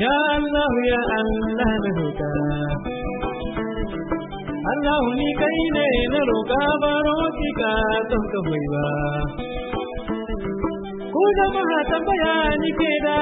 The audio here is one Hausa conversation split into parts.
Ya Allah ya Allah na roƙa Allah ni kai ne na roƙa baro ki ka don ka hoyi ba ku jama'a tambaya ni ke da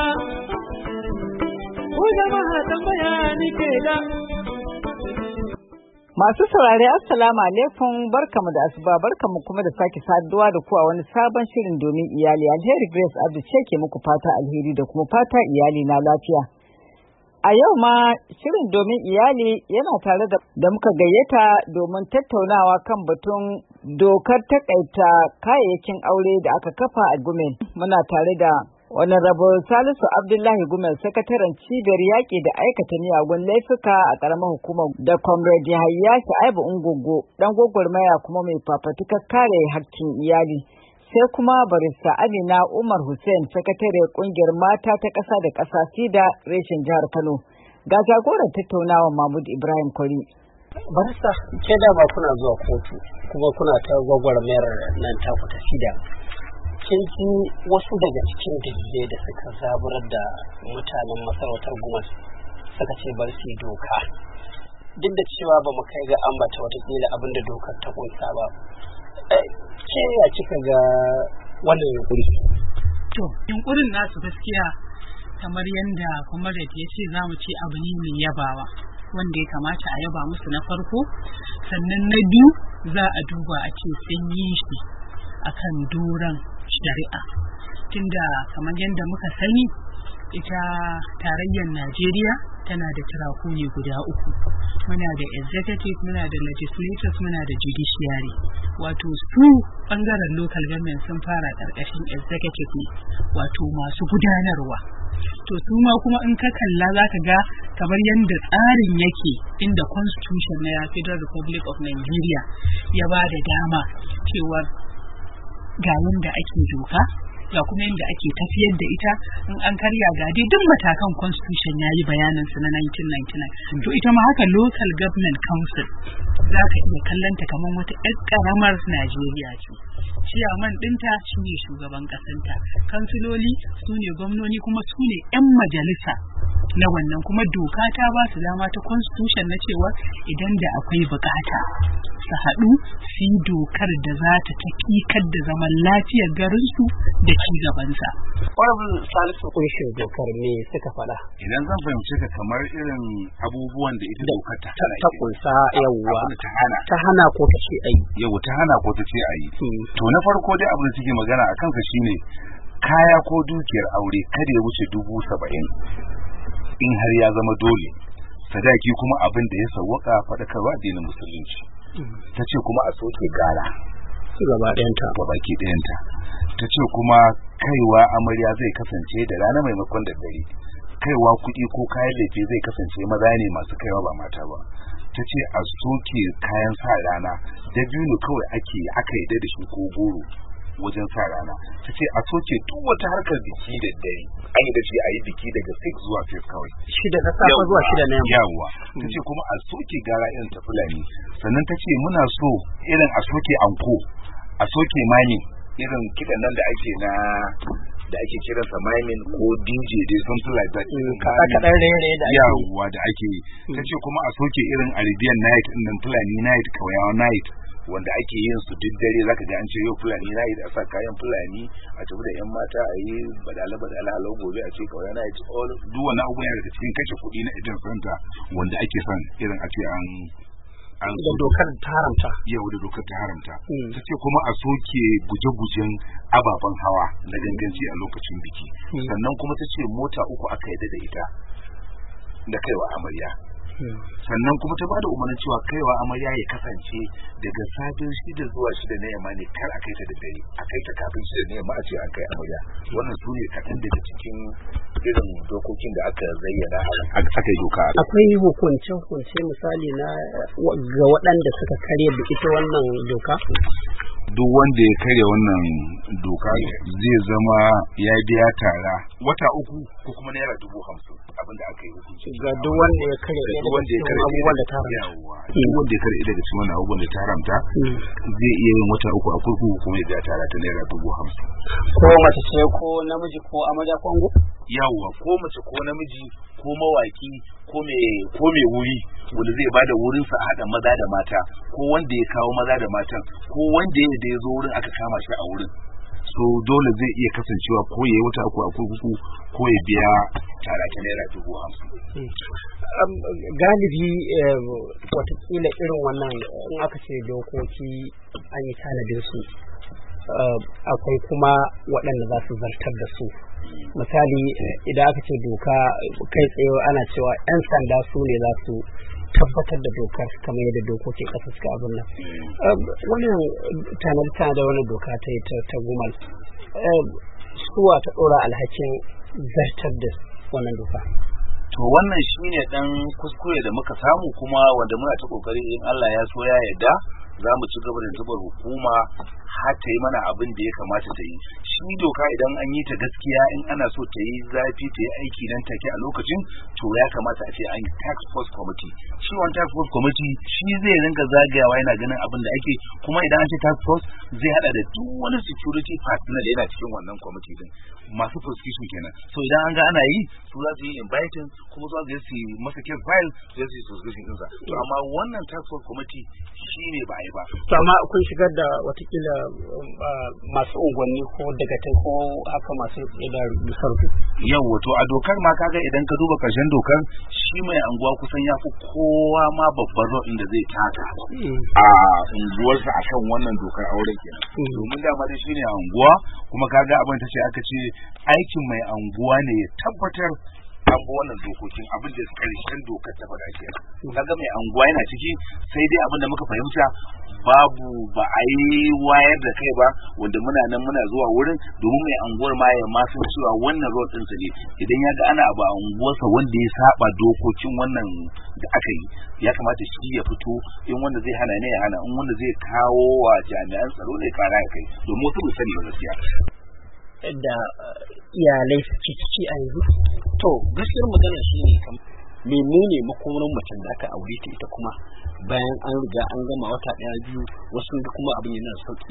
Masu saurare assalamu alaikum, barkamu da asuba, barkamu kuma da sake saduwa da ku a wani sabon shirin domin iyali. Alheri Grace Abdu ce ke muku fata alheri da kuma fata iyali na lafiya. A yau ma shirin domin iyali yana tare da muka gayyata domin tattaunawa kan batun dokar takaita kayayyakin aure da aka kafa a Gumel. Muna tare da Honorable Salisu Abdullahi Gumel, sakataren cibiyar yaƙi da aikata miyagun laifuka a ƙaramar hukumar, da Comrade Yahaya Shu'aibu Ungogo, ɗan gwagwarmaya kuma mai fafatukar kare haƙƙin iyali. Sai kuma barista Amina Umar Hussein, sakatare ƙungiyar mata ta ƙasa da ƙasa SIDA reshen jihar Kano. Ga jagoran tattaunawa Mahmud Ibrahim Kwari. Barista, ke dama kuna zuwa kotu kuma kuna ta gwagwarmayar nan taku ta SIDA. Kin ji wasu daga cikin dalilai da suka zaburar da mutanen masarautar Gumal suka ce bar su doka, duk da cewa ba mu kai ga ambata watakila abin da dokar ta kunsa ba. Ke ya kika ga wannan yunkuri? To, yunkurin nasu gaskiya kamar yadda Comrade ya ce za mu ce abu ne mai yabawa, wanda ya kamata a yaba musu na farko, sannan na biyu za a duba a ce sun yi shi akan doron shari'a, tunda kamar yadda muka sani ita tarayyar Najeriya tana da turaku ne guda uku. Muna da executive, muna da legislators, muna da judiciary. Wato su bangaren local government sun fara karkashin executive ne, wato masu gudanarwa. To su ma kuma in ka kalla za ka ga kamar yadda tsarin yake, inda constitution na Federal Republic of Nigeria ya ba da dama cewar ga yanda ake doka, ga kuma yanda ake tafiyar da ita, in an karya ga dai duk matakan constitution yayi bayanin su na 1999. To ita ma haka local government council za ka iya kallanta kamar wata ƴar ƙaramar Najeriya ce. Ciyaman ɗinta shi ne shugaban ƙasanta, kansiloli su ne gwamnoni kuma su ne 'yan majalisa na wannan, kuma doka ta ba su dama ta constitution na cewa idan da akwai bukata su haɗu su yi dokar da za ta taƙiƙar da zaman lafiyar garinsu da ci gabansa. Honorable Salisu, kunshin dokar me suka faɗa? Idan zan fahimci ka kamar irin abubuwan da ita dokar ta kunsa, yawwa ta hana ko ta ce ayi. Yawwa ta hana ko ta ce ayi. To na farko dai abin da suke magana a kansa shine kaya ko dukiyar aure kada ya wuce 70,000 in har ya zama dole. Sadaki kuma abin da ya sawwaka faɗakarwa addinin musulunci. Ta ce kuma a soke gara gaba baki ɗayanta. Ta ce kuma kaiwa amarya zai kasance da rana maimakon da dare, kaiwa kuɗi ko kayan lefe zai kasance maza ne masu kaiwa ba mata ba. Ta ce a soke kayan sa rana, dabino kawai aka yi da shi ko goro wajen sa rana. Ta ce a soke duk wata harkar biki da dare, an yi da shi a yi biki daga 6 zuwa 5 kawai, 6 na safe zuwa 6 na yamma. Ta ce kuma a soke gara irin ta Fulani. Sannan ta ce muna so irin a soke anko, a soke mani, irin kiɗan nan da ake kiransa mining ko DJ dai something like that, kaɗan rere da ake yawa da ake. Ta ce kuma a soke irin Arabian night nan, Fulani night, Kauyawa night, wanda ake yin su duk dare. Zaka ga an ce yau Fulani night, a sa kayan Fulani, a tafi da yan mata a yi badala halau, gobe a ce Kauyawa night, all duk wannan abubuwan daga cikin kashe kuɗi na idan santa wanda ake son irin a ce an da dokar ta haramta. Yau da dokar ta haramta. Ta ce kuma a soke guje-gujen ababen hawa na ganganci a lokacin biki. Sannan kuma ta ce mota 3 aka yadda da ita da kaiwa amarya. Sannan kuma ta bada umarnin cewa kaiwa amarya ya kasance daga safin 6 zuwa 6 na yamma ne, kar a kai ta da dare, a kai ta kafin 6 na yamma a ce an kai amarya. Wannan su ne kaɗan daga cikin irin dokokin da aka zayyana aka yi doka. Akwai hukunce misali na ga waɗanda suka karya da ita wannan doka? Duk wanda ya karya wannan doka zai zama ya biya tara wata 3 ko kuma naira 50,000 abinda aka yi hukunci ga duk wanda ya karya abubuwan da ta haramta. Duk wanda ya karya daga cikin wannan abubuwan da ta haramta zai iya yin wata 3 a kurkuku kuma ya biya tara ta naira 50,000. Ko mace ce ko namiji ko amarya ko ango? yawwa ko mace ko namiji ko mawaki ko mai wuri wanda zai bada wurinsa a haɗa maza da mata ko wanda ya kawo maza da matan ko wanda ya zo wurin aka kama shi a wurin, so dole zai iya kasancewa ko ya yi wata uku a kurkuku ko ya biya tara ta naira 50,000. Galibi watakila irin wannan in aka ce dokoki an yi tanadin su, akwai kuma waɗanda za su zartar da su. Misali idan aka ce doka kai tsaye ana cewa 'yan sanda su ne za su tabbatar da dokar kamar yadda dokokin ƙasa suka abin nan. Wannan tana da wannan doka ta gumal suwa ta ɗora alhakin zartar da wannan doka. To wannan shine dan kuskure da muka samu kuma wanda muna ta kokari in Allah ya so ya yarda za mu ci gaba da zubar hukuma har ta yi mana abin da ya kamata ta yi. Shi doka idan an yi ta gaskiya in ana so ta yi zafi ta yi aiki nan take a lokacin, to ya kamata a ce an yi task force committee. Shi wani task force committee shi zai ringa zagayawa yana ganin abin da ake, kuma idan an ce task force zai hada da duk wani security partner da yana cikin wannan committee din, masu prosecution kenan. So idan an ga ana yi, su za su yi inviting kuma za su yi masa case file, za su yi prosecution ɗinsa. To amma wannan task force committee shi ne ba a yi ba. To amma kun shigar da watakila masu unguwanni ko dagatai ko haka masu da sarfi. Yau wato a dokar ma kaga idan ka duba karshen dokar, shi mai anguwa kusan ya fi kowa ma babban role da zai taka a unguwarsa akan wannan dokar aure kenan. Domin dama dai shine anguwa, kuma kaga abin ta ce aka ce aikin mai anguwa ne ya tabbatar an bi wannan dokokin, abin da karshen dokar ta faɗa kenan. Kaga mai anguwa yana ciki, sai dai abin da muka fahimta ba a yi wayar da kai ba, wanda muna nan muna zuwa wurin domin mai anguwar ma ya ma san cewa wannan road ɗinsa ne. Idan ya ga ana abu a unguwarsa wanda ya saba dokokin wannan da aka yi, ya kamata shi ya fito, in wanda zai hana ne ya hana, in wanda zai kawo wa jami'an tsaro ne kara ya kai, domin wasu bai sani ba gaskiya. Da iyalai suke ciki a yanzu. To gaskiyar magana shi ne menene makomarin macen da aka aure ta ita kuma bayan an riga an gama wata ɗaya biyu, wasu ga kuma abin yana da sauki,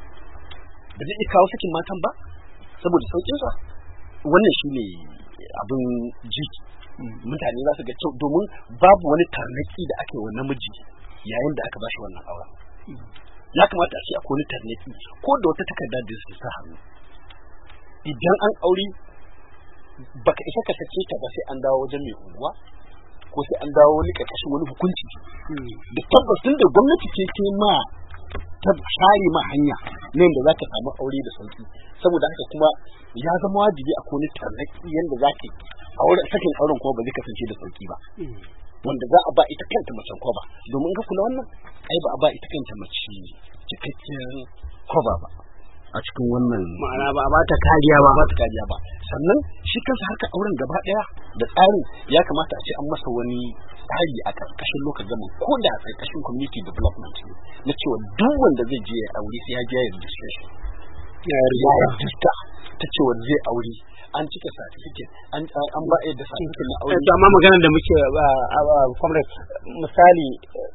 ba zai kawo sakin matan ba saboda saukin sa. Wannan shi ne abin ji mutane za su ga kyau, domin babu wani tarnaki da aka yi wa namiji yayin da aka bashi wannan aure. Ya kamata a ce akwai wani tarnaki ko da wata takarda da su sa hannu. Idan an aure baka isa ka sake ta ba sai an dawo wajen mai unguwa ko sai an dawo wani karkashin wani hukunci da tabbatin da gwamnati ce ma ta share ma hanya ne da zaka samu aure da sauki. Saboda haka kuma ya zama wajibi akwai wani tarnaki yanda zaka aure, sakin auren kuma ba zai kasance da sauki ba, wanda za a ba ita kanta macen kwaba. Domin ka kula wannan ai ba a ba ita kanta mace cikakken kwaba ba a cikin wannan, ma'ana ba a ba ta kariya ba. Sannan shi kansa harkar auren gaba daya da tsarin ya kamata a ce an masa wani tsari a karkashin local government ko da a karkashin community development na cewa duk wanda zai je ya aure sai ya je ya registration, ya register ta cewa zai aure, an cika certificate, an ba da certificate na aure. Amma maganar da muke comrade, misali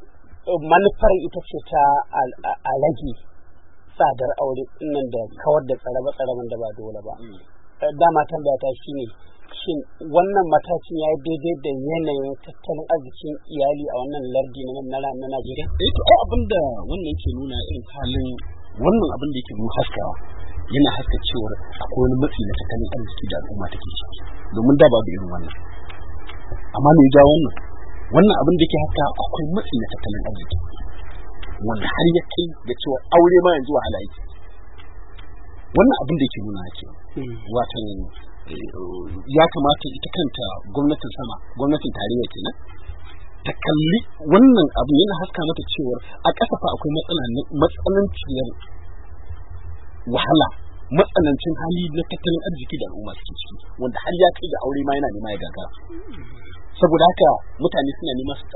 manufar ita ce ta a rage tsadar aure nan da kawar da tsarabe-tsaraben da ba dole ba. Dama tambaya ta shine, shin wannan matakin ya yi daidai da yanayin tattalin arzikin iyali a wannan lardi na Najeriya? To ai abin da wannan yake nuna irin halin wannan abin da yake nuna haskawa yana haska cewar akwai wani matsi na tattalin arziki da al'umma take ciki, domin da babu irin wannan. Amma me ya ja wannan abin da yake haska akwai matsi na tattalin arziki wanda har ya kai da cewa aure ma yanzu wahala yake. Wannan abin da yake nuna ce watan ya kamata ita kanta gwamnatin tarayya kenan ta kalli wannan abu, yana haska mata cewa a ƙasa fa akwai matsananciyar wahala, matsanancin hali na tattalin arziki da al'umma suke ciki, wanda har ya kai da aure ma yana nema ya gagara. Saboda haka mutane suna nema su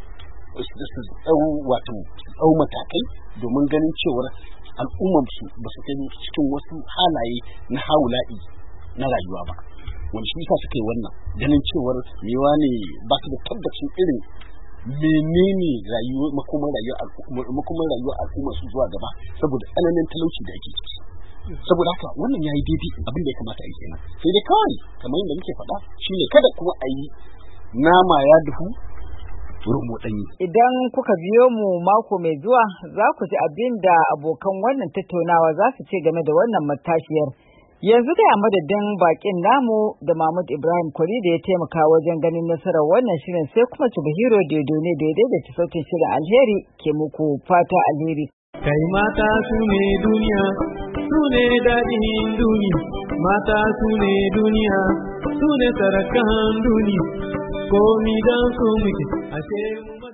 tsau matakai domin ganin cewar al'ummarsu ba su kai cikin wasu halaye na haula'i na rayuwa ba, wanda shi yasa suka yi wannan, ganin cewar mewa ne ba su da tabbacin irin menene makomar rayuwar al'ummar su zuwa gaba saboda tsananin talauci da ake ciki. saboda haka wannan yayi daidai abin da ya kamata a yi kenan sai dai kawai kamar yadda muke faɗa shine kada kuma a yi nama ya duhu rumo danyi. Idan kuka biyo mu mako mai zuwa za ku ji abin da abokan wannan tattaunawa za su ce game da wannan matashiyar. Yanzu dai a madadin bakin namu da Mahmud Ibrahim Kwari da ya taimaka wajen ganin nasarar wannan shirin sai kuma Chubahiro Dodone da ya daidaita sautin shirin alheri ke muku fata alheri. Kai mata su ne duniya, su ne daɗin duniya, mata su ne duniya, su ne sarakan duniya, komi don su muke, ashe mu